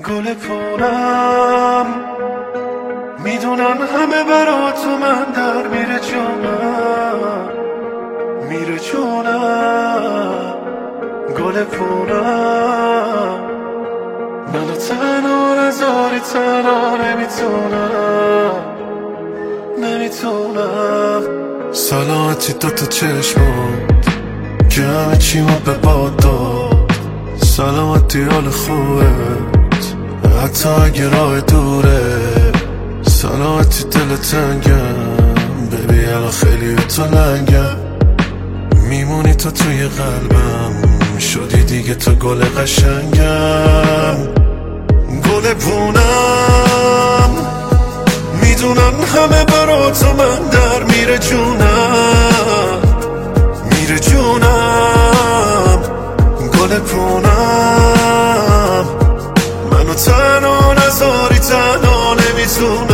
گل پونم میدونم همه برا تو من در میره جونم میره جونم گل پونم منو تنها نذاری تنها نمیتونم سلامتی دوتا چشمات که همه چیمو به باد داد سلامتی حال خوبت حتی اگه راه دوره سلامتی دل تنگم ببی الان خیلی تو لنگم میمونی تو توی قلبم شدی دیگه تو گل قشنگم گل پونم میدونم همه برا تو من در میره جونم میره جونم گل پونم منو تنها نذاری تنها نمیتونم